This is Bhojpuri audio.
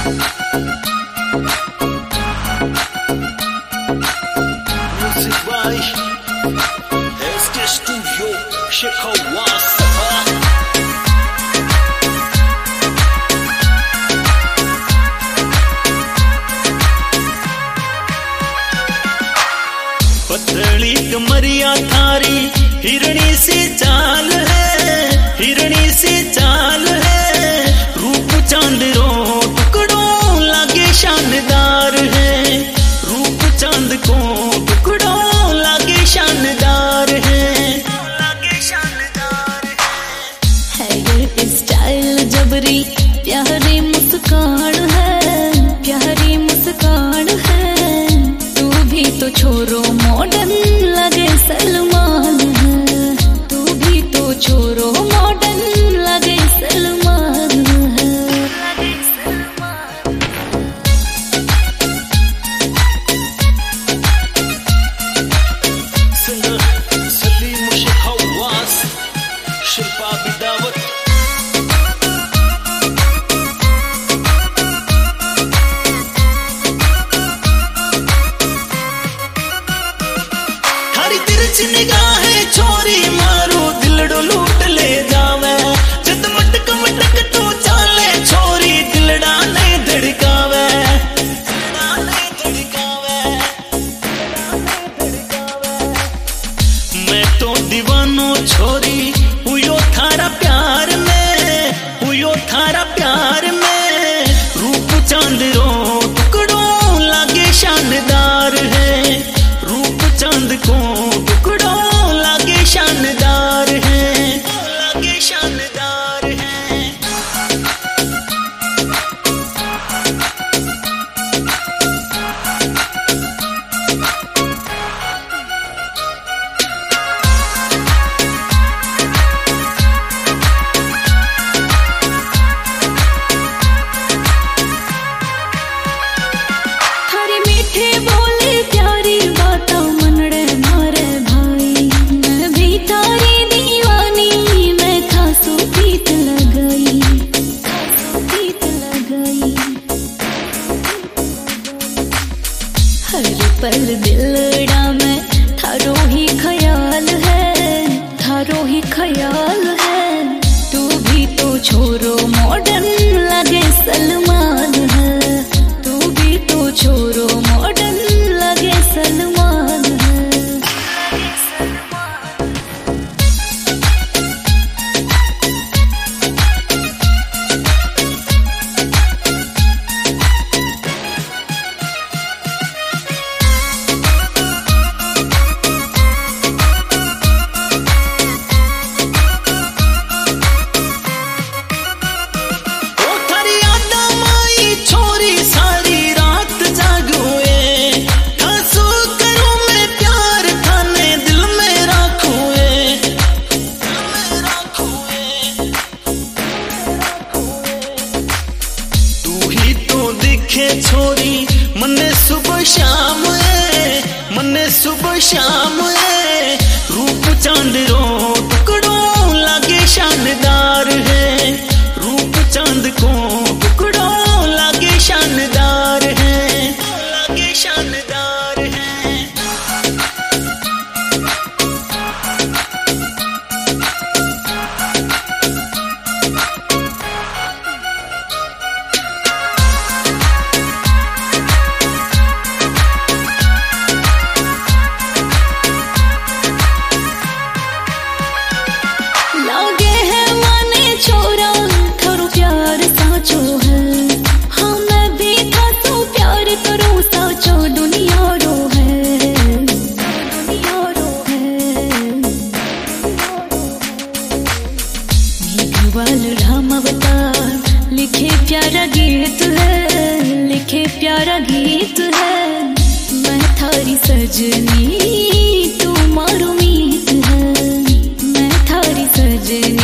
पतली कमरिया थारी हिरणी सी चाल है, हिरणी सी चाल है। रूप चांद रो टुकड़ों लागे शानदार है, रूप चांद को टुकड़ों लागे शानदार है, लागे शानदार है। हेयर स्टाइल जबरी प्यारी मुस्कान है, प्यारी मुस्कान है। तू भी तो छोरो मॉडर्न लगे सलमान है, तू भी तो छोरो मॉडर्न लगे सलमान है, लगे सलमान। सिंगर सलीम हवास, शिल्पा बिदावत। निगाहें छोरी मारो दिलड़ो लूट ले जावे, जद मटक मटक तू चाले छोरी दिलड़ा नहीं धड़कावे, मैं तो दीवानो छोरी हुयो थारा प्यार में, हुयो थारा प्यार में। रूप चांद रो टुकड़ों लागे शानदार है, रूप चांद को शानदार है, लागे शानदार है। हरी मीठे बोले प्यारी बातों मनड़े मारे भाई। मैं भी तारी दीवानी, मैं खासू प्रीत लगाई, खासू प्रीत लगाई। हर पल दिलड़ा में थारो ही ख्याल है, थारो ही ख्याल है। तू भी तो छोरो मॉडर्न लगे सलमान है, तू भी तो छोरो मॉडर्न लगे सलमान है, लगे सलमान। छोरी मन्ने सुबह शाम है, मन्ने सुबह शाम है। रूप चांद रो टुकड़ों लागे शानदार है, रूप चांद को टुकड़ों लागे शानदार है, लागे शानदार है। राम अवतार लिखे प्यारा गीत है, लिखे प्यारा गीत है। मैं थारी सजनी तू मारो मीत है, मैं थारी सजनी।